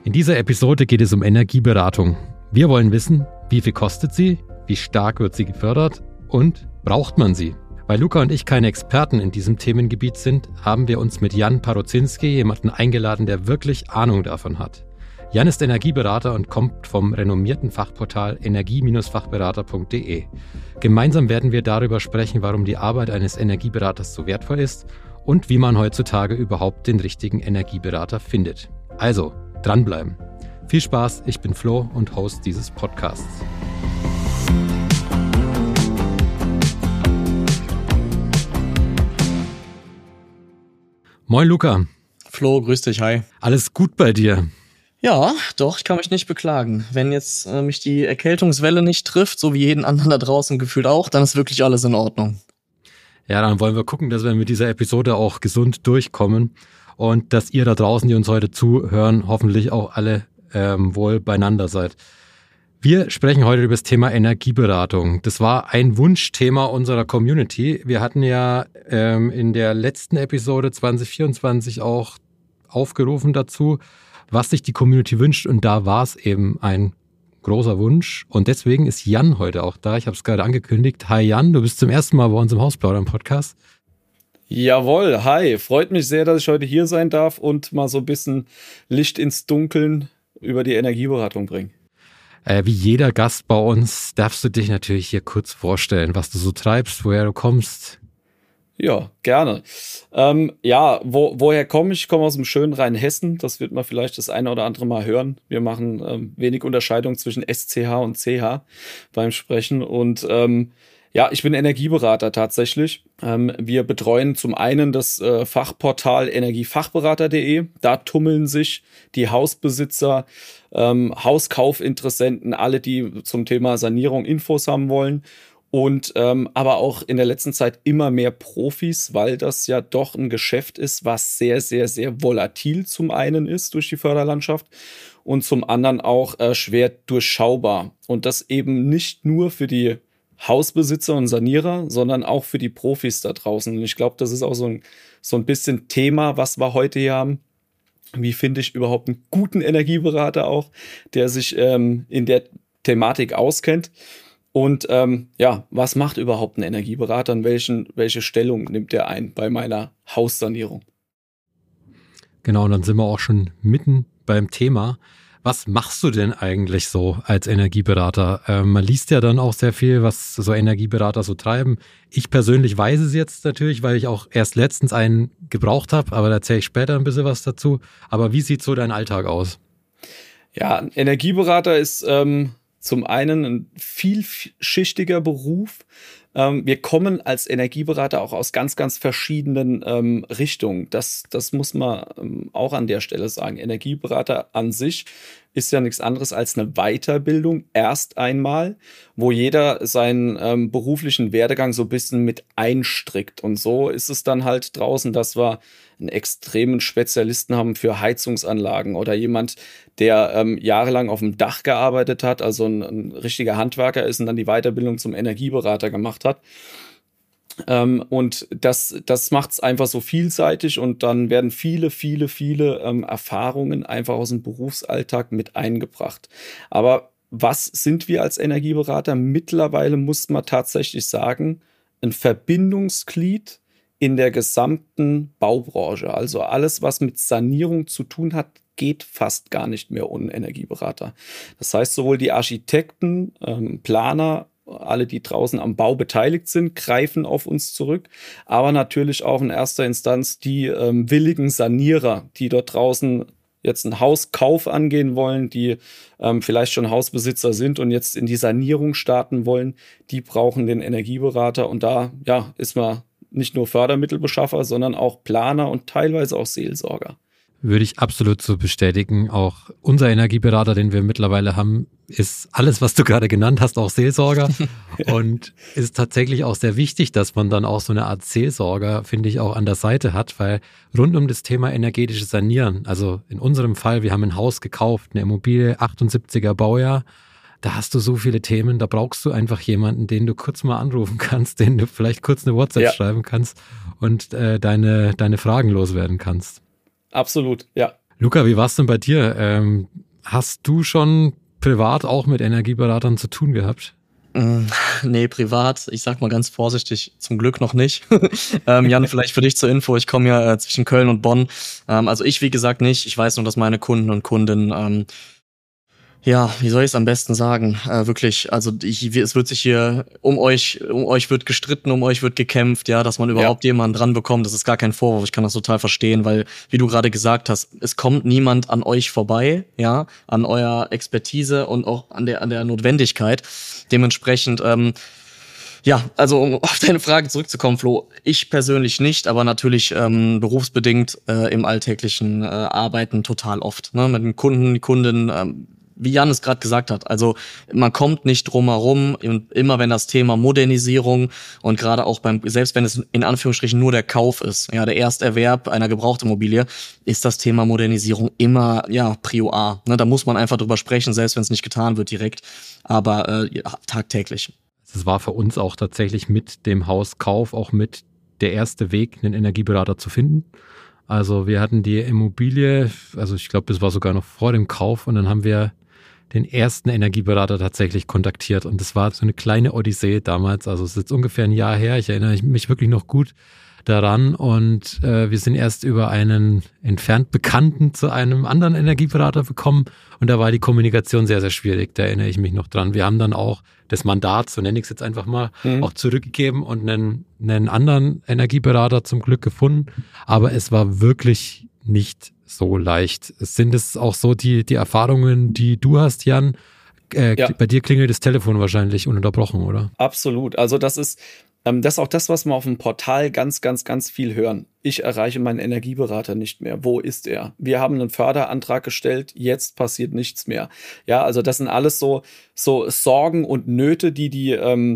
In dieser Episode geht es um Energieberatung. Wir wollen wissen, wie viel kostet sie, wie stark wird sie gefördert und braucht man sie? Weil Luca und ich keine Experten in diesem Themengebiet sind, haben wir uns mit Jan Parozinski jemanden eingeladen, der wirklich Ahnung davon hat. Jan ist Energieberater und kommt vom renommierten Fachportal energie-fachberater.de. Gemeinsam werden wir darüber sprechen, warum die Arbeit eines Energieberaters so wertvoll ist und wie man heutzutage überhaupt den richtigen Energieberater findet. Also, dranbleiben. Viel Spaß, ich bin Flo und Host dieses Podcasts. Moin Luca. Flo, grüß dich, hi. Alles gut bei dir? Ja, doch, ich kann mich nicht beklagen. Wenn jetzt mich die Erkältungswelle nicht trifft, so wie jeden anderen da draußen gefühlt auch, dann ist wirklich alles in Ordnung. Ja, dann wollen wir gucken, dass wir mit dieser Episode auch gesund durchkommen und dass ihr da draußen, die uns heute zuhören, hoffentlich auch alle wohl beieinander seid. Wir sprechen heute über das Thema Energieberatung. Das war ein Wunschthema unserer Community. Wir hatten ja in der letzten Episode 2024 auch aufgerufen dazu, was sich die Community wünscht, und da war es eben ein großer Wunsch und deswegen ist Jan heute auch da. Ich habe es gerade angekündigt. Hi Jan, du bist zum ersten Mal bei uns im Hausplaudern-Podcast. Jawohl, hi. Freut mich sehr, dass ich heute hier sein darf und mal so ein bisschen Licht ins Dunkeln über die Energieberatung bringen. Wie jeder Gast bei uns darfst du dich natürlich hier kurz vorstellen, was du so treibst, woher du kommst. Ja, gerne. Woher komme ich? Ich komme aus dem schönen Rheinhessen. Das wird man vielleicht das eine oder andere Mal hören. Wir machen wenig Unterscheidung zwischen SCH und CH beim Sprechen. Und ich bin Energieberater tatsächlich. Wir betreuen zum einen das Fachportal energiefachberater.de. Da tummeln sich die Hausbesitzer, Hauskaufinteressenten, alle, die zum Thema Sanierung Infos haben wollen. Und aber auch in der letzten Zeit immer mehr Profis, weil das ja doch ein Geschäft ist, was sehr, sehr, sehr volatil zum einen ist durch die Förderlandschaft und zum anderen auch schwer durchschaubar. Und das eben nicht nur für die Hausbesitzer und Sanierer, sondern auch für die Profis da draußen. Und ich glaube, das ist auch so ein bisschen Thema, was wir heute hier haben. Wie finde ich überhaupt einen guten Energieberater auch, der sich in der Thematik auskennt? Und was macht überhaupt ein Energieberater und welche Stellung nimmt er ein bei meiner Haussanierung? Genau, und dann sind wir auch schon mitten beim Thema. Was machst du denn eigentlich so als Energieberater? Man liest ja dann auch sehr viel, was so Energieberater so treiben. Ich persönlich weiß es jetzt natürlich, weil ich auch erst letztens einen gebraucht habe, aber da erzähle ich später ein bisschen was dazu. Aber wie sieht so dein Alltag aus? Ja, ein Energieberater ist zum einen ein vielschichtiger Beruf. Wir kommen als Energieberater auch aus ganz, ganz verschiedenen Richtungen. Das muss man auch an der Stelle sagen. Energieberater an sich ist ja nichts anderes als eine Weiterbildung erst einmal, wo jeder seinen beruflichen Werdegang so ein bisschen mit einstrickt. Und so ist es dann halt draußen, dass wir einen extremen Spezialisten haben für Heizungsanlagen oder jemand, der jahrelang auf dem Dach gearbeitet hat, also ein richtiger Handwerker ist und dann die Weiterbildung zum Energieberater gemacht hat. Und das macht es einfach so vielseitig und dann werden viele Erfahrungen einfach aus dem Berufsalltag mit eingebracht. Aber was sind wir als Energieberater? Mittlerweile muss man tatsächlich sagen, ein Verbindungsglied in der gesamten Baubranche. Also alles, was mit Sanierung zu tun hat, geht fast gar nicht mehr ohne Energieberater. Das heißt, sowohl die Architekten, Planer, alle, die draußen am Bau beteiligt sind, greifen auf uns zurück. Aber natürlich auch in erster Instanz die willigen Sanierer, die dort draußen jetzt einen Hauskauf angehen wollen, die vielleicht schon Hausbesitzer sind und jetzt in die Sanierung starten wollen, die brauchen den Energieberater. Und da ist man nicht nur Fördermittelbeschaffer, sondern auch Planer und teilweise auch Seelsorger. Würde ich absolut so bestätigen. Auch unser Energieberater, den wir mittlerweile haben, ist alles, was du gerade genannt hast, auch Seelsorger. Und ist tatsächlich auch sehr wichtig, dass man dann auch so eine Art Seelsorger, finde ich, auch an der Seite hat, weil rund um das Thema energetisches Sanieren, also in unserem Fall, wir haben ein Haus gekauft, eine Immobilie, 78er Baujahr, da hast du so viele Themen, da brauchst du einfach jemanden, den du kurz mal anrufen kannst, den du vielleicht kurz eine WhatsApp schreiben kannst und deine Fragen loswerden kannst. Absolut, ja. Luca, wie war es denn bei dir? Hast du schon privat auch mit Energieberatern zu tun gehabt? Nee, privat, ich sag mal ganz vorsichtig, zum Glück noch nicht. Jan, vielleicht für dich zur Info, ich komme ja zwischen Köln und Bonn. Also ich, wie gesagt, nicht. Ich weiß nur, dass meine Kunden und Kundinnen, ja, wie soll ich es am besten sagen? Wirklich, also es wird sich hier um euch wird gestritten, um euch wird gekämpft, ja, dass man überhaupt jemanden dran bekommt, das ist gar kein Vorwurf, ich kann das total verstehen, weil, wie du gerade gesagt hast, es kommt niemand an euch vorbei, ja, an eurer Expertise und auch an der Notwendigkeit. Dementsprechend, ja, also um auf deine Frage zurückzukommen, Flo, ich persönlich nicht, aber natürlich berufsbedingt im alltäglichen Arbeiten total oft, ne, mit dem Kunden, die Kundin, wie Jan es gerade gesagt hat, also man kommt nicht drum herum, und immer wenn das Thema Modernisierung und gerade auch selbst wenn es in Anführungsstrichen nur der Kauf ist, ja, der Ersterwerb einer Gebrauchtimmobilie, ist das Thema Modernisierung immer, ja, Prio A. Ne, da muss man einfach drüber sprechen, selbst wenn es nicht getan wird direkt, aber ja, tagtäglich. Es war für uns auch tatsächlich mit dem Hauskauf auch mit der erste Weg, einen Energieberater zu finden. Also wir hatten die Immobilie, also ich glaube, das war sogar noch vor dem Kauf und dann haben wir den ersten Energieberater tatsächlich kontaktiert. Und das war so eine kleine Odyssee damals. Also es ist jetzt ungefähr ein Jahr her. Ich erinnere mich wirklich noch gut daran. Und wir sind erst über einen entfernt Bekannten zu einem anderen Energieberater gekommen. Und da war die Kommunikation sehr, sehr schwierig. Da erinnere ich mich noch dran. Wir haben dann auch das Mandat, so nenne ich es jetzt einfach mal, auch zurückgegeben und einen anderen Energieberater zum Glück gefunden. Aber es war wirklich nicht so leicht. Sind es auch so die Erfahrungen, die du hast, Jan? Ja. Bei dir klingelt das Telefon wahrscheinlich ununterbrochen, oder? Absolut. Also das ist auch das, was wir auf dem Portal ganz, ganz, ganz viel hören. Ich erreiche meinen Energieberater nicht mehr. Wo ist er? Wir haben einen Förderantrag gestellt, jetzt passiert nichts mehr. Ja, also das sind alles so Sorgen und Nöte, die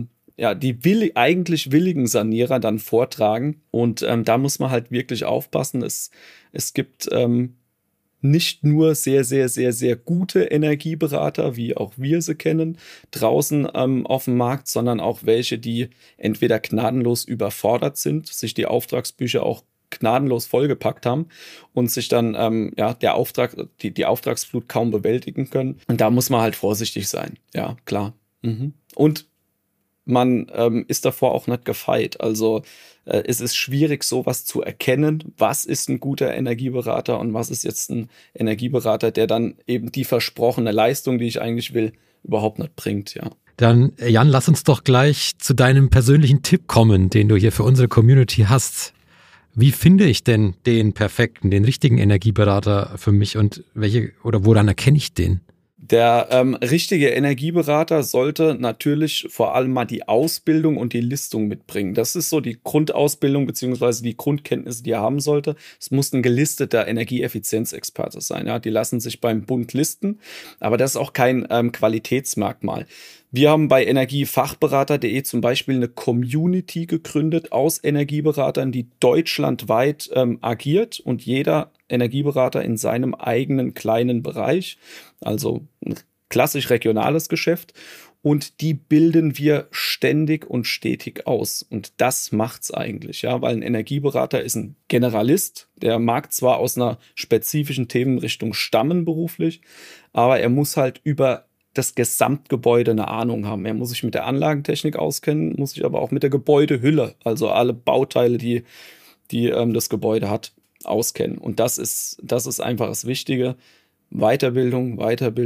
eigentlich willigen Sanierer dann vortragen. Und da muss man halt wirklich aufpassen. Es gibt nicht nur sehr, sehr, sehr, sehr gute Energieberater, wie auch wir sie kennen, draußen auf dem Markt, sondern auch welche, die entweder gnadenlos überfordert sind, sich die Auftragsbücher auch gnadenlos vollgepackt haben und sich dann die Auftragsflut kaum bewältigen können. Und da muss man halt vorsichtig sein. Ja, klar. Und man ist davor auch nicht gefeit. Also es ist schwierig, sowas zu erkennen. Was ist ein guter Energieberater und was ist jetzt ein Energieberater, der dann eben die versprochene Leistung, die ich eigentlich will, überhaupt nicht bringt, ja. Dann, Jan, lass uns doch gleich zu deinem persönlichen Tipp kommen, den du hier für unsere Community hast. Wie finde ich denn den perfekten, den richtigen Energieberater für mich und woran erkenne ich den? Der richtige Energieberater sollte natürlich vor allem mal die Ausbildung und die Listung mitbringen. Das ist so die Grundausbildung beziehungsweise die Grundkenntnisse, die er haben sollte. Es muss ein gelisteter Energieeffizienzexperte sein. Ja? Die lassen sich beim Bund listen, aber das ist auch kein Qualitätsmerkmal. Wir haben bei energiefachberater.de zum Beispiel eine Community gegründet aus Energieberatern, die deutschlandweit agiert und jeder Energieberater in seinem eigenen kleinen Bereich, also ein klassisch regionales Geschäft. Und die bilden wir ständig und stetig aus. Und das macht's eigentlich, ja, weil ein Energieberater ist ein Generalist. Der mag zwar aus einer spezifischen Themenrichtung stammen beruflich, aber er muss halt über das Gesamtgebäude eine Ahnung haben. Er muss sich mit der Anlagentechnik auskennen, muss sich aber auch mit der Gebäudehülle, also alle Bauteile, die das Gebäude hat, auskennen. Und das ist einfach das Wichtige. Weiterbildung.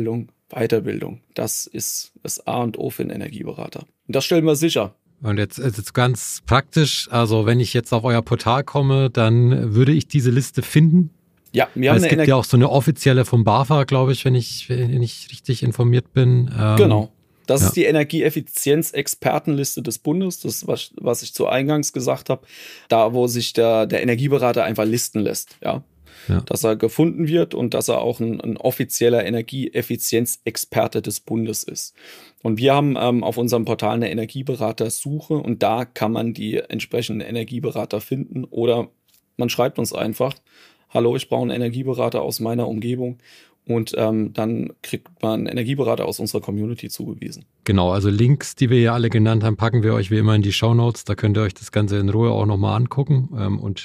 Das ist das A und O für einen Energieberater. Und das stellen wir sicher. Und jetzt ganz praktisch, also wenn ich jetzt auf euer Portal komme, dann würde ich diese Liste finden. Ja, wir haben es gibt ja auch so eine offizielle vom BAFA, glaube ich, wenn ich richtig informiert bin. Genau. Das ist die Energieeffizienzexpertenliste des Bundes, das, was ich zu Eingangs gesagt habe, da wo sich der Energieberater einfach listen lässt, ja. Dass er gefunden wird und dass er auch ein offizieller Energieeffizienzexperte des Bundes ist. Und wir haben auf unserem Portal eine Energieberatersuche und da kann man die entsprechenden Energieberater finden oder man schreibt uns einfach: Hallo, ich brauche einen Energieberater aus meiner Umgebung. Und dann kriegt man einen Energieberater aus unserer Community zugewiesen. Genau, also Links, die wir ja alle genannt haben, packen wir euch wie immer in die Shownotes. Da könnt ihr euch das Ganze in Ruhe auch nochmal angucken und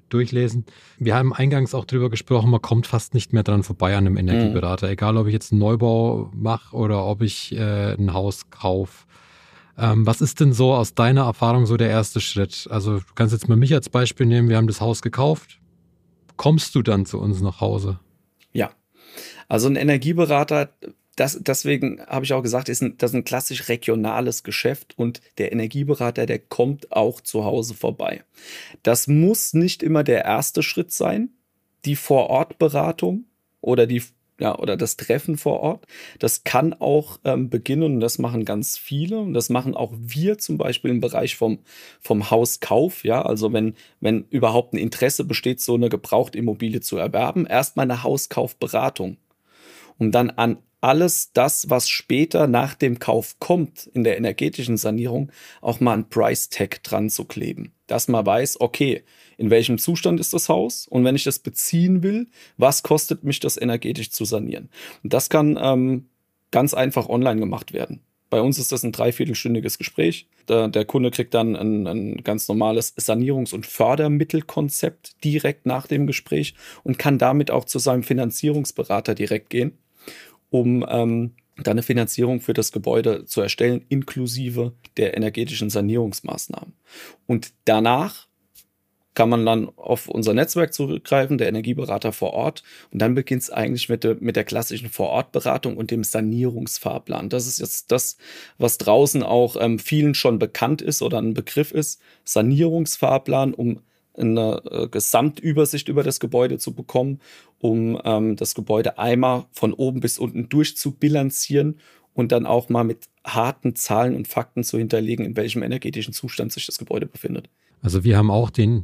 durchlesen. Wir haben eingangs auch drüber gesprochen, man kommt fast nicht mehr dran vorbei an einem Energieberater. Egal, ob ich jetzt einen Neubau mache oder ob ich ein Haus kaufe. Was ist denn so aus deiner Erfahrung so der erste Schritt? Also du kannst jetzt mal mich als Beispiel nehmen, wir haben das Haus gekauft. Kommst du dann zu uns nach Hause? Ja, also ein Energieberater, deswegen habe ich auch gesagt, das ist ein klassisch regionales Geschäft und der Energieberater, der kommt auch zu Hause vorbei. Das muss nicht immer der erste Schritt sein, die Vorortberatung oder oder das Treffen vor Ort. Das kann auch beginnen und das machen ganz viele und das machen auch wir zum Beispiel im Bereich vom Hauskauf. Ja, also wenn überhaupt ein Interesse besteht, so eine Gebrauchtimmobilie zu erwerben, erstmal eine Hauskaufberatung, um dann an alles das, was später nach dem Kauf kommt, in der energetischen Sanierung, auch mal ein Price-Tag dran zu kleben. Dass man weiß, okay, in welchem Zustand ist das Haus? Und wenn ich das beziehen will, was kostet mich das energetisch zu sanieren? Und das kann ganz einfach online gemacht werden. Bei uns ist das ein 3/4-stündiges Gespräch. Der Kunde kriegt dann ein ganz normales Sanierungs- und Fördermittelkonzept direkt nach dem Gespräch und kann damit auch zu seinem Finanzierungsberater direkt gehen, um dann eine Finanzierung für das Gebäude zu erstellen, inklusive der energetischen Sanierungsmaßnahmen. Und danach kann man dann auf unser Netzwerk zurückgreifen, der Energieberater vor Ort. Und dann beginnt es eigentlich mit der klassischen Vorortberatung und dem Sanierungsfahrplan. Das ist jetzt das, was draußen auch vielen schon bekannt ist oder ein Begriff ist. Sanierungsfahrplan, um eine Gesamtübersicht über das Gebäude zu bekommen, um das Gebäude einmal von oben bis unten durchzubilanzieren und dann auch mal mit harten Zahlen und Fakten zu hinterlegen, in welchem energetischen Zustand sich das Gebäude befindet. Also wir haben auch den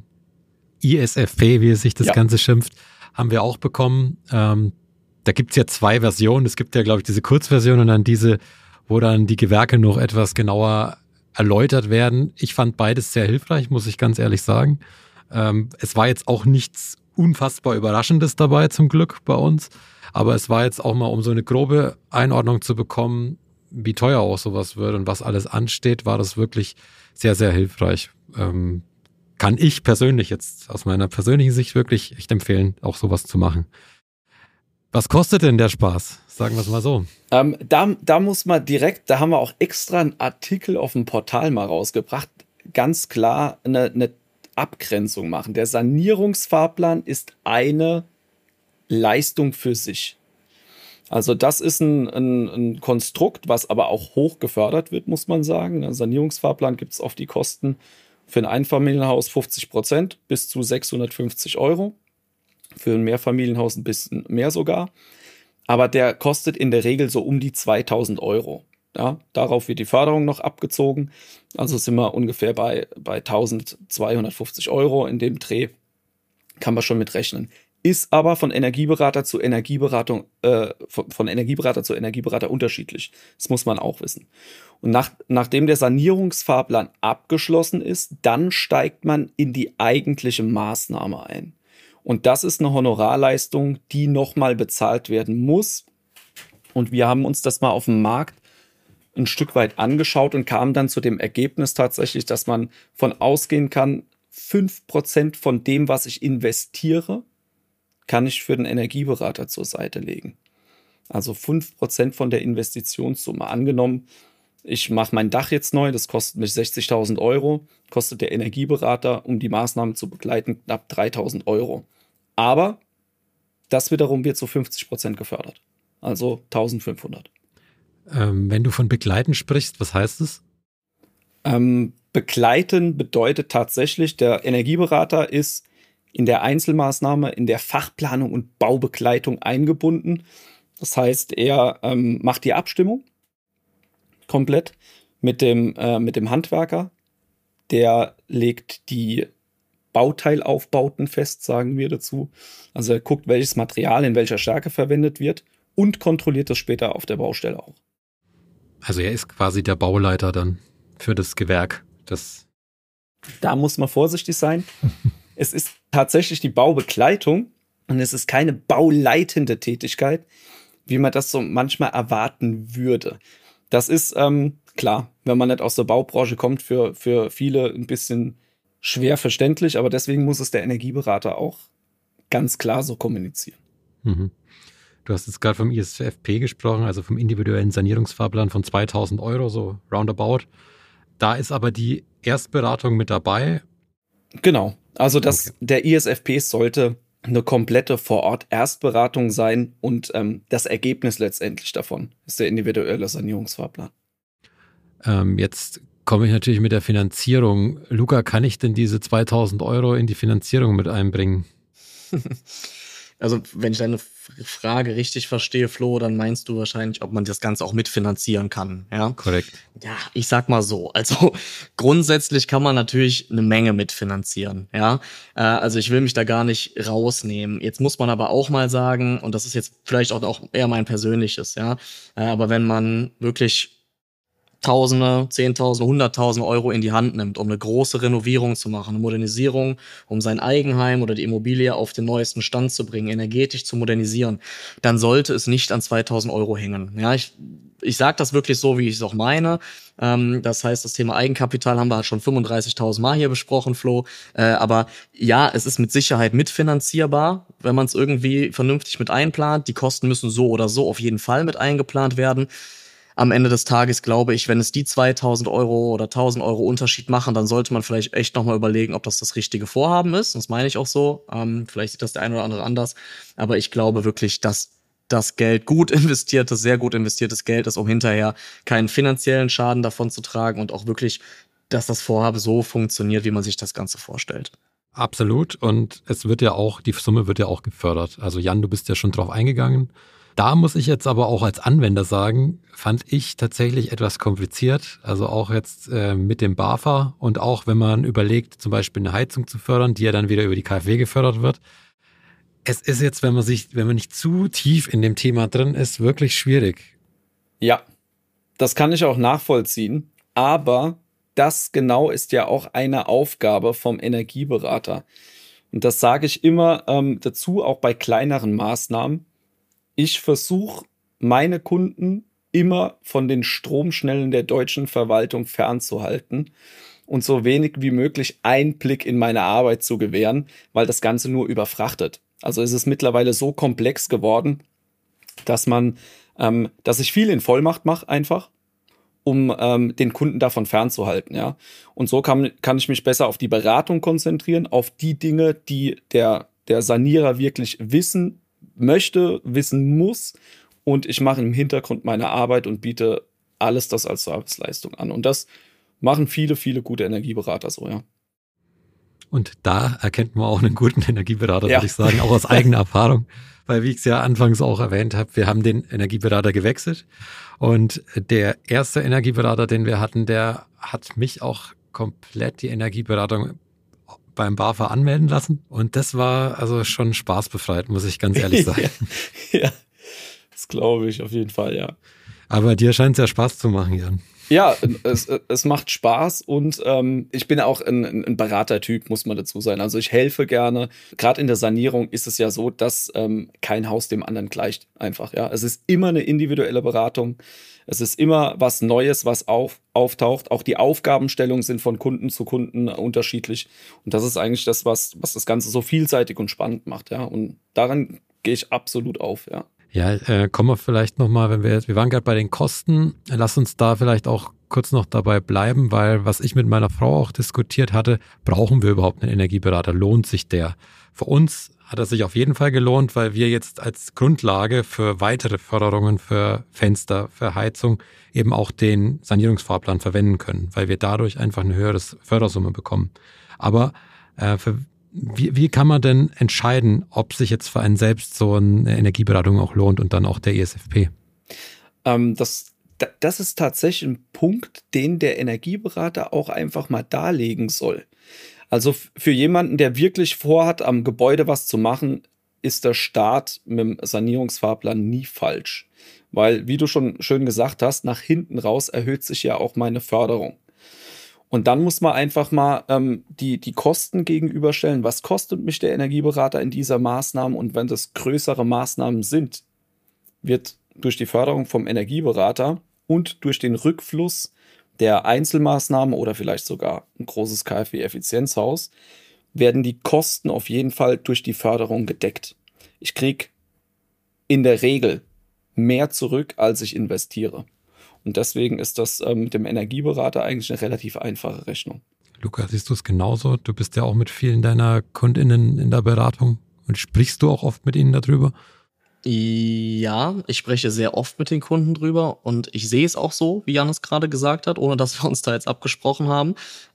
ISFP, wie es sich das Ganze schimpft, haben wir auch bekommen. Da gibt es ja 2 Versionen. Es gibt ja, glaube ich, diese Kurzversion und dann diese, wo dann die Gewerke noch etwas genauer erläutert werden. Ich fand beides sehr hilfreich, muss ich ganz ehrlich sagen. Es war jetzt auch nichts unfassbar Überraschendes dabei, zum Glück bei uns. Aber es war jetzt auch mal, um so eine grobe Einordnung zu bekommen, wie teuer auch sowas wird und was alles ansteht, war das wirklich sehr, sehr hilfreich. Kann ich persönlich jetzt aus meiner persönlichen Sicht wirklich echt empfehlen, auch sowas zu machen. Was kostet denn der Spaß? Sagen wir es mal so. Da muss man direkt, da haben wir auch extra einen Artikel auf dem Portal mal rausgebracht, ganz klar eine Abgrenzung machen. Der Sanierungsfahrplan ist eine Leistung für sich. Also das ist ein Konstrukt, was aber auch hoch gefördert wird, muss man sagen. Ein Sanierungsfahrplan gibt es auf die Kosten für ein Einfamilienhaus 50% bis zu 650 €. Für ein Mehrfamilienhaus ein bisschen mehr sogar. Aber der kostet in der Regel so um die 2.000 €. Ja, darauf wird die Förderung noch abgezogen. Also sind wir ungefähr bei 1.250 € in dem Dreh. Kann man schon mit rechnen. Ist aber von Energieberater zu Energieberater unterschiedlich. Das muss man auch wissen. Und nachdem der Sanierungsfahrplan abgeschlossen ist, dann steigt man in die eigentliche Maßnahme ein. Und das ist eine Honorarleistung, die nochmal bezahlt werden muss. Und wir haben uns das mal auf dem Markt ein Stück weit angeschaut und kamen dann zu dem Ergebnis tatsächlich, dass man von ausgehen kann, 5% von dem, was ich investiere, kann ich für den Energieberater zur Seite legen. Also 5% von der Investitionssumme. Angenommen, ich mache mein Dach jetzt neu, das kostet mich 60.000 €, kostet der Energieberater, um die Maßnahmen zu begleiten, knapp 3.000 €. Aber das wiederum wird zu 50% gefördert. Also 1.500. Wenn du von Begleiten sprichst, was heißt es? Begleiten bedeutet tatsächlich, der Energieberater ist in der Einzelmaßnahme, in der Fachplanung und Baubegleitung eingebunden. Das heißt, er macht die Abstimmung komplett mit dem Handwerker. Der legt die Bauteilaufbauten fest, sagen wir dazu. Also er guckt, welches Material in welcher Stärke verwendet wird und kontrolliert das später auf der Baustelle auch. Also er ist quasi der Bauleiter dann für das Gewerk. Da muss man vorsichtig sein. Es ist tatsächlich die Baubegleitung und es ist keine bauleitende Tätigkeit, wie man das so manchmal erwarten würde. Das ist klar, wenn man nicht aus der Baubranche kommt, für viele ein bisschen schwer verständlich, aber deswegen muss es der Energieberater auch ganz klar so kommunizieren. Mhm. Du hast jetzt gerade vom ISFP gesprochen, also vom individuellen Sanierungsfahrplan von 2.000 Euro, so roundabout. Da ist aber die Erstberatung mit dabei. Genau, also der ISFP sollte eine komplette Vor-Ort-Erstberatung sein und das Ergebnis letztendlich davon ist der individuelle Sanierungsfahrplan. Jetzt komme ich natürlich mit der Finanzierung. Luca, kann ich denn diese 2.000 Euro in die Finanzierung mit einbringen? Also, wenn ich deine Frage richtig verstehe, Flo, dann meinst du wahrscheinlich, ob man das Ganze auch mitfinanzieren kann, ja? Korrekt. Ja, ich sag mal so. Also, grundsätzlich kann man natürlich eine Menge mitfinanzieren, ja? Also, ich will mich da gar nicht rausnehmen. Jetzt muss man aber auch mal sagen, und das ist jetzt vielleicht auch eher mein persönliches, ja? Aber wenn man wirklich Tausende, Zehntausende, Hunderttausende Euro in die Hand nimmt, um eine große Renovierung zu machen, eine Modernisierung, um sein Eigenheim oder die Immobilie auf den neuesten Stand zu bringen, energetisch zu modernisieren, dann sollte es nicht an 2.000 Euro hängen. Ja, ich sage das wirklich so, wie ich es auch meine. Das heißt, das Thema Eigenkapital haben wir halt schon 35.000 Mal hier besprochen, Flo. Aber ja, es ist mit Sicherheit mitfinanzierbar, wenn man es irgendwie vernünftig mit einplant. Die Kosten müssen so oder so auf jeden Fall mit eingeplant werden. Am Ende des Tages glaube ich, wenn es die 2.000 Euro oder 1.000 Euro Unterschied machen, dann sollte man vielleicht echt nochmal überlegen, ob das richtige Vorhaben ist. Das meine ich auch so. Vielleicht sieht das der eine oder andere anders. Aber ich glaube wirklich, dass das Geld gut investiertes, sehr gut investiertes Geld ist, um hinterher keinen finanziellen Schaden davon zu tragen und auch wirklich, dass das Vorhaben so funktioniert, wie man sich das Ganze vorstellt. Absolut. Und es wird ja auch, die Summe wird ja auch gefördert. Also Jan, du bist ja schon drauf eingegangen. Da muss ich jetzt aber auch als Anwender sagen, fand ich tatsächlich etwas kompliziert. Also auch jetzt mit dem BAFA und auch wenn man überlegt, zum Beispiel eine Heizung zu fördern, die ja dann wieder über die KfW gefördert wird. Es ist jetzt, wenn man nicht zu tief in dem Thema drin ist, wirklich schwierig. Ja, das kann ich auch nachvollziehen. Aber das genau ist ja auch eine Aufgabe vom Energieberater. Und das sage ich immer dazu, auch bei kleineren Maßnahmen. Ich versuche, meine Kunden immer von den Stromschnellen der deutschen Verwaltung fernzuhalten und so wenig wie möglich Einblick in meine Arbeit zu gewähren, weil das Ganze nur überfrachtet. Also es ist mittlerweile so komplex geworden, dass ich viel in Vollmacht mache einfach, um den Kunden davon fernzuhalten, ja. Und so kann ich mich besser auf die Beratung konzentrieren, auf die Dinge, die der Sanierer wirklich wissen möchte, wissen muss, und ich mache im Hintergrund meine Arbeit und biete alles das als Serviceleistung an. Und das machen viele, viele gute Energieberater so, ja. Und da erkennt man auch einen guten Energieberater, Ja. würde ich sagen, auch aus eigener Erfahrung. Weil, wie ich es ja anfangs auch erwähnt habe, wir haben den Energieberater gewechselt. Und der erste Energieberater, den wir hatten, der hat mich auch komplett die Energieberatung beim BAFA anmelden lassen. Und das war also schon spaßbefreit, muss ich ganz ehrlich sagen. Ja, das glaube ich auf jeden Fall, ja. Aber dir scheint es ja Spaß zu machen, Jan. Ja, es macht Spaß und ich bin auch ein Beratertyp, muss man dazu sein. Also ich helfe gerne. Gerade in der Sanierung ist es ja so, dass kein Haus dem anderen gleicht einfach. Ja, es ist immer eine individuelle Beratung. Es ist immer was Neues, was auftaucht. Auch die Aufgabenstellungen sind von Kunden zu Kunden unterschiedlich. Und das ist eigentlich das, was das Ganze so vielseitig und spannend macht. Ja, und daran gehe ich absolut auf. Ja. Ja, kommen wir vielleicht nochmal, wir waren gerade bei den Kosten, lass uns da vielleicht auch kurz noch dabei bleiben, weil was ich mit meiner Frau auch diskutiert hatte, brauchen wir überhaupt einen Energieberater? Lohnt sich der? Für uns hat er sich auf jeden Fall gelohnt, weil wir jetzt als Grundlage für weitere Förderungen für Fenster, für Heizung eben auch den Sanierungsfahrplan verwenden können, weil wir dadurch einfach eine höhere Fördersumme bekommen. Aber wie kann man denn entscheiden, ob sich jetzt für einen selbst so eine Energieberatung auch lohnt und dann auch der ISFP? Das ist tatsächlich ein Punkt, den der Energieberater auch einfach mal darlegen soll. Also für jemanden, der wirklich vorhat, am Gebäude was zu machen, ist der Start mit dem Sanierungsfahrplan nie falsch. Weil, wie du schon schön gesagt hast, nach hinten raus erhöht sich ja auch meine Förderung. Und dann muss man einfach mal die Kosten gegenüberstellen. Was kostet mich der Energieberater in dieser Maßnahme? Und wenn das größere Maßnahmen sind, wird durch die Förderung vom Energieberater und durch den Rückfluss der Einzelmaßnahme oder vielleicht sogar ein großes KfW-Effizienzhaus, werden die Kosten auf jeden Fall durch die Förderung gedeckt. Ich kriege in der Regel mehr zurück, als ich investiere. Und deswegen ist das mit dem Energieberater eigentlich eine relativ einfache Rechnung. Luca, siehst du es genauso? Du bist ja auch mit vielen deiner KundInnen in der Beratung und sprichst du auch oft mit ihnen darüber? Ja, ich spreche sehr oft mit den Kunden drüber und ich sehe es auch so, wie Jan es gerade gesagt hat, ohne dass wir uns da jetzt abgesprochen haben.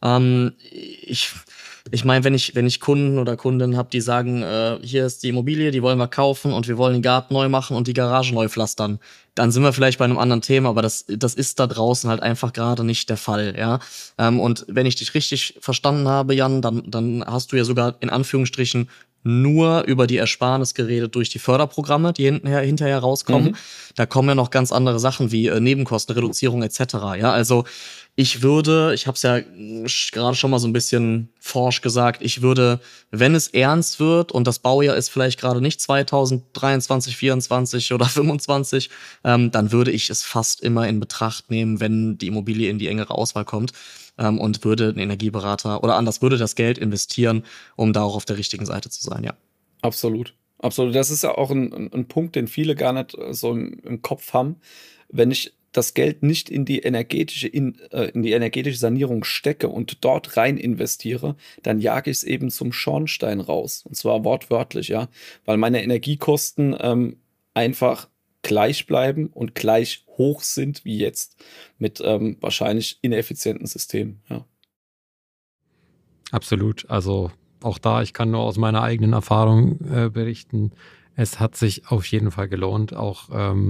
Ich meine, wenn ich Kunden oder Kundinnen habe, die sagen, hier ist die Immobilie, die wollen wir kaufen und wir wollen den Garten neu machen und die Garage neu pflastern, dann sind wir vielleicht bei einem anderen Thema, aber das ist da draußen halt einfach gerade nicht der Fall, ja. Und wenn ich dich richtig verstanden habe, Jan, dann hast du ja sogar in Anführungsstrichen nur über die Ersparnis geredet durch die Förderprogramme, die hinterher rauskommen. Da kommen ja noch ganz andere Sachen wie Nebenkostenreduzierung etc. Ja, also ich habe es ja gerade schon mal so ein bisschen forsch gesagt, ich würde, wenn es ernst wird und das Baujahr ist vielleicht gerade nicht 2023, 24 oder 25, dann würde ich es fast immer in Betracht nehmen, wenn die Immobilie in die engere Auswahl kommt. Und würde einen Energieberater oder anders würde das Geld investieren, um da auch auf der richtigen Seite zu sein, ja. Absolut. Absolut. Das ist ja auch ein Punkt, den viele gar nicht so im Kopf haben. Wenn ich das Geld nicht in die energetische Sanierung stecke und dort rein investiere, dann jage ich es eben zum Schornstein raus. Und zwar wortwörtlich, ja. Weil meine Energiekosten einfach gleich bleiben und gleich hoch sind wie jetzt mit wahrscheinlich ineffizienten Systemen. Ja. Absolut. Also auch da, ich kann nur aus meiner eigenen Erfahrung berichten, es hat sich auf jeden Fall gelohnt, auch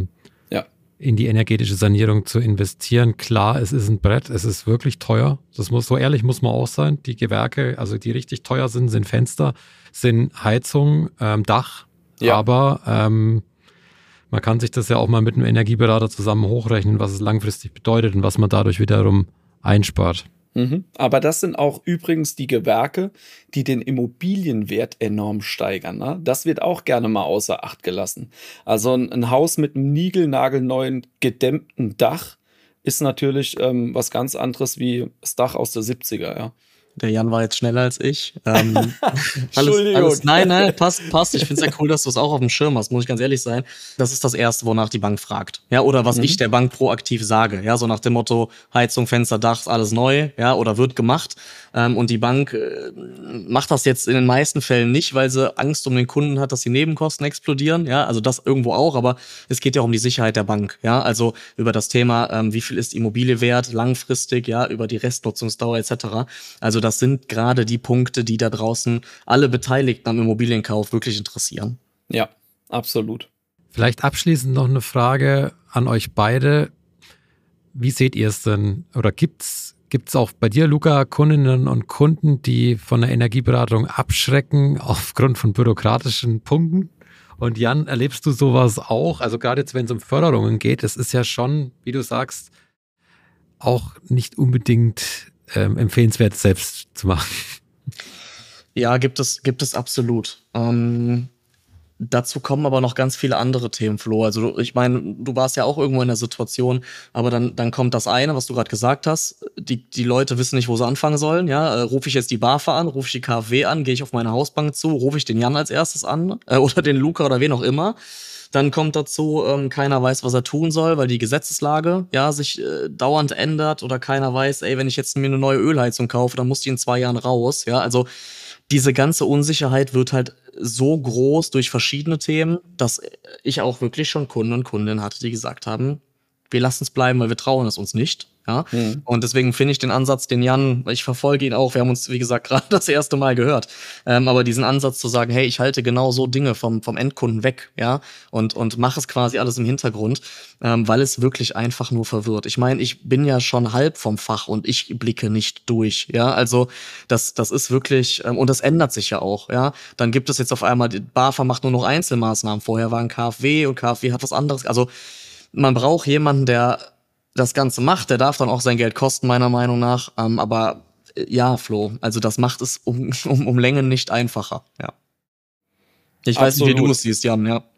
in die energetische Sanierung zu investieren. Klar, es ist ein Brett, es ist wirklich teuer. So ehrlich muss man auch sein. Die Gewerke, also die richtig teuer sind Fenster, sind Heizung, Dach, aber man kann sich das ja auch mal mit einem Energieberater zusammen hochrechnen, was es langfristig bedeutet und was man dadurch wiederum einspart. Aber das sind auch übrigens die Gewerke, die den Immobilienwert enorm steigern. Ne? Das wird auch gerne mal außer Acht gelassen. Also ein Haus mit einem niegelnagelneuen gedämmten Dach ist natürlich was ganz anderes wie das Dach aus der 70er, ja. Der Jan war jetzt schneller als ich. Entschuldigung. Nein, passt. Ich finde es ja cool, dass du es auch auf dem Schirm hast, muss ich ganz ehrlich sein. Das ist das Erste, wonach die Bank fragt. Ja, oder was ich der Bank proaktiv sage. Ja, so nach dem Motto, Heizung, Fenster, Dach, alles neu, ja, oder wird gemacht. Und die Bank macht das jetzt in den meisten Fällen nicht, weil sie Angst um den Kunden hat, dass die Nebenkosten explodieren. Ja, also das irgendwo auch, aber es geht ja auch um die Sicherheit der Bank. Ja, also über das Thema, wie viel ist die Immobilie wert, langfristig, ja, über die Restnutzungsdauer etc. Also das sind gerade die Punkte, die da draußen alle Beteiligten am Immobilienkauf wirklich interessieren. Ja, absolut. Vielleicht abschließend noch eine Frage an euch beide. Wie seht ihr es denn? Oder gibt's auch bei dir, Luca, Kundinnen und Kunden, die von der Energieberatung abschrecken aufgrund von bürokratischen Punkten? Und Jan, erlebst du sowas auch? Also gerade jetzt, wenn es um Förderungen geht, das ist ja schon, wie du sagst, auch nicht unbedingt empfehlenswert, selbst zu machen. Ja, gibt es absolut. Dazu kommen aber noch ganz viele andere Themen, Flo. Also ich meine, du warst ja auch irgendwo in der Situation, aber dann kommt das eine, was du gerade gesagt hast. Die Leute wissen nicht, wo sie anfangen sollen. Ja, rufe ich jetzt die BAFA an, rufe ich die KfW an, gehe ich auf meine Hausbank zu, rufe ich den Jan als erstes an oder den Luca oder wen auch immer. Dann kommt dazu, keiner weiß, was er tun soll, weil die Gesetzeslage sich dauernd ändert oder keiner weiß, wenn ich jetzt mir eine neue Ölheizung kaufe, dann muss die in 2 Jahren raus. Ja, also diese ganze Unsicherheit wird halt so groß durch verschiedene Themen, dass ich auch wirklich schon Kunden und Kundinnen hatte, die gesagt haben, wir lassen es bleiben, weil wir trauen es uns nicht. Ja? Und deswegen finde ich den Ansatz, den Jan, ich verfolge ihn auch, wir haben uns, wie gesagt, gerade das erste Mal gehört, aber diesen Ansatz zu sagen, hey, ich halte genau so Dinge vom Endkunden weg, ja, und mache es quasi alles im Hintergrund, weil es wirklich einfach nur verwirrt. Ich meine, ich bin ja schon halb vom Fach und ich blicke nicht durch, ja, also das ist wirklich, und das ändert sich ja auch, ja, dann gibt es jetzt auf einmal, die BAFA macht nur noch Einzelmaßnahmen, vorher war ein KfW und KfW hat was anderes, also man braucht jemanden, der das Ganze macht, der darf dann auch sein Geld kosten, meiner Meinung nach. Aber ja, Flo, also das macht es um Längen nicht einfacher. Ja. Ich weiß nicht, wie du es siehst, Jan, ja.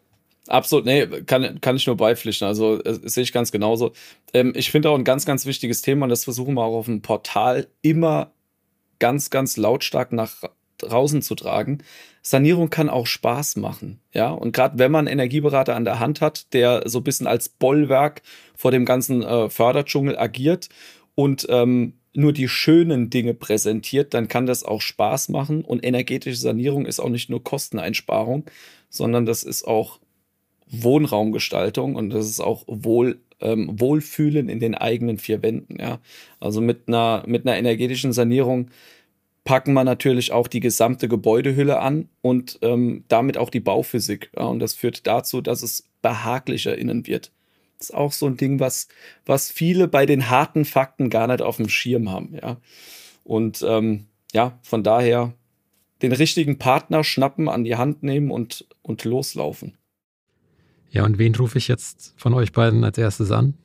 Absolut, nee, kann ich nur beipflichten. Also sehe ich ganz genauso. Ich finde auch ein ganz, ganz wichtiges Thema, und das versuchen wir auch auf dem Portal immer ganz, ganz lautstark nach draußen zu tragen. Sanierung kann auch Spaß machen, ja. Und gerade wenn man einen Energieberater an der Hand hat, der so ein bisschen als Bollwerk vor dem ganzen Förderdschungel agiert und nur die schönen Dinge präsentiert, dann kann das auch Spaß machen. Und energetische Sanierung ist auch nicht nur Kosteneinsparung, sondern das ist auch Wohnraumgestaltung, und das ist auch Wohlfühlen in den eigenen vier Wänden. Ja. Also mit einer energetischen Sanierung packen wir natürlich auch die gesamte Gebäudehülle an und damit auch die Bauphysik. Ja. Und das führt dazu, dass es behaglicher innen wird. Das ist auch so ein Ding, was viele bei den harten Fakten gar nicht auf dem Schirm haben. Ja. Und von daher den richtigen Partner schnappen, an die Hand nehmen und loslaufen. Ja, und wen rufe ich jetzt von euch beiden als erstes an?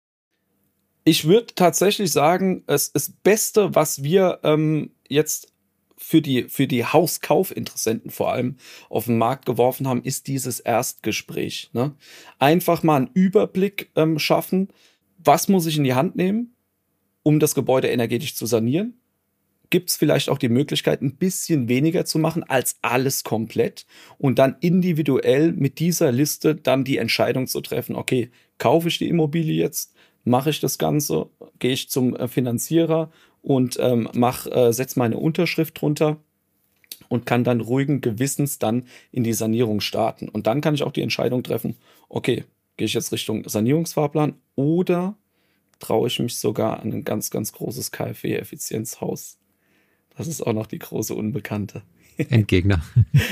Ich würde tatsächlich sagen, das Beste, was wir jetzt für die Hauskaufinteressenten vor allem auf den Markt geworfen haben, ist dieses Erstgespräch. Ne? Einfach mal einen Überblick schaffen, was muss ich in die Hand nehmen, um das Gebäude energetisch zu sanieren. Gibt es vielleicht auch die Möglichkeit, ein bisschen weniger zu machen als alles komplett und dann individuell mit dieser Liste dann die Entscheidung zu treffen, okay, kaufe ich die Immobilie jetzt, mache ich das Ganze, gehe ich zum Finanzierer und setze meine Unterschrift drunter und kann dann ruhigen Gewissens dann in die Sanierung starten. Und dann kann ich auch die Entscheidung treffen, okay, gehe ich jetzt Richtung Sanierungsfahrplan oder traue ich mich sogar an ein ganz, ganz großes KfW-Effizienzhaus. Das ist auch noch die große Unbekannte. Endgegner.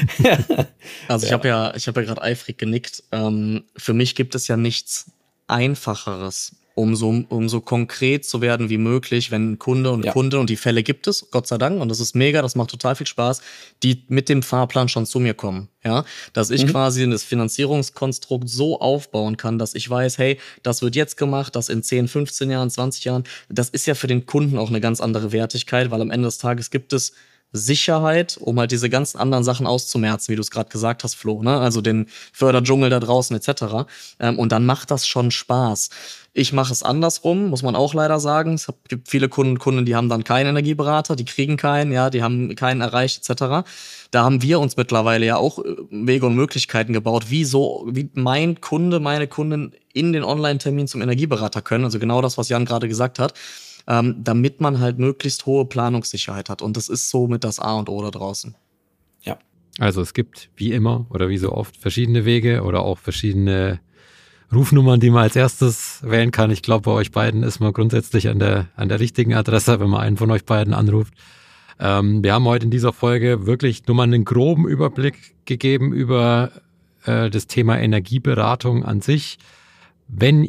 Also ich habe ja gerade eifrig genickt. Für mich gibt es ja nichts Einfacheres, um so konkret zu werden wie möglich, wenn Kunde und die Fälle gibt es, Gott sei Dank, und das ist mega, das macht total viel Spaß, die mit dem Fahrplan schon zu mir kommen, ja, dass ich quasi das Finanzierungskonstrukt so aufbauen kann, dass ich weiß, hey, das wird jetzt gemacht, das in 10, 15 Jahren, 20 Jahren, das ist ja für den Kunden auch eine ganz andere Wertigkeit, weil am Ende des Tages gibt es Sicherheit, um halt diese ganzen anderen Sachen auszumerzen, wie du es gerade gesagt hast, Flo, ne? Also den Förderdschungel da draußen etc. Und dann macht das schon Spaß. Ich mache es andersrum, muss man auch leider sagen. Es gibt viele Kunden, die haben dann keinen Energieberater, die kriegen keinen, ja, die haben keinen erreicht etc. Da haben wir uns mittlerweile ja auch Wege und Möglichkeiten gebaut, wie mein Kunde, meine Kunden in den Online-Termin zum Energieberater können. Also genau das, was Jan gerade gesagt hat. Damit man halt möglichst hohe Planungssicherheit hat. Und das ist so mit das A und O da draußen. Ja. Also es gibt wie immer oder wie so oft verschiedene Wege oder auch verschiedene Rufnummern, die man als erstes wählen kann. Ich glaube, bei euch beiden ist man grundsätzlich an der richtigen Adresse, wenn man einen von euch beiden anruft. Wir haben heute in dieser Folge wirklich nur mal einen groben Überblick gegeben über das Thema Energieberatung an sich. Wenn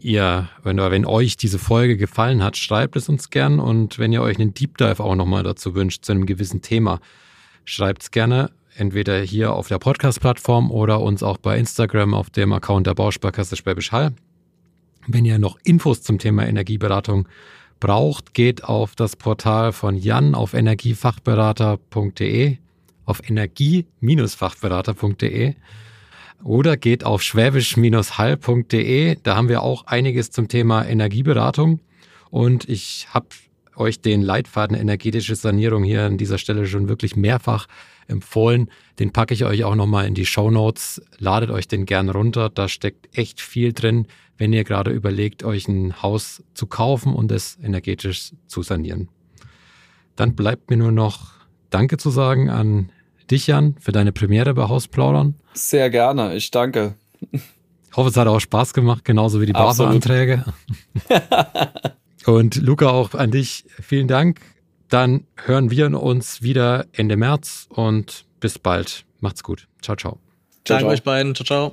euch diese Folge gefallen hat, schreibt es uns gern, und wenn ihr euch einen Deep Dive auch nochmal dazu wünscht, zu einem gewissen Thema, schreibt es gerne, entweder hier auf der Podcast-Plattform oder uns auch bei Instagram auf dem Account der Bausparkasse Schwäbisch Hall. Wenn ihr noch Infos zum Thema Energieberatung braucht, geht auf das Portal von Jan auf energiefachberater.de, auf energie-fachberater.de. Oder geht auf schwäbisch-hall.de. Da haben wir auch einiges zum Thema Energieberatung. Und ich habe euch den Leitfaden energetische Sanierung hier an dieser Stelle schon wirklich mehrfach empfohlen. Den packe ich euch auch nochmal in die Shownotes. Ladet euch den gern runter. Da steckt echt viel drin, wenn ihr gerade überlegt, euch ein Haus zu kaufen und es energetisch zu sanieren. Dann bleibt mir nur noch Danke zu sagen an dich, Jan, für deine Premiere bei Hausplaudern. Sehr gerne, ich danke. Ich hoffe, es hat auch Spaß gemacht, genauso wie die BAFA-Anträge. Und Luca, auch an dich vielen Dank. Dann hören wir uns wieder Ende März und bis bald. Macht's gut. Ciao, ciao. Danke euch beiden. Ciao, ciao.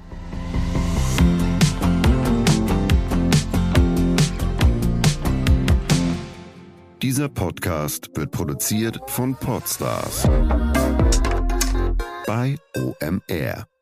Dieser Podcast wird produziert von Podstars bei OMR.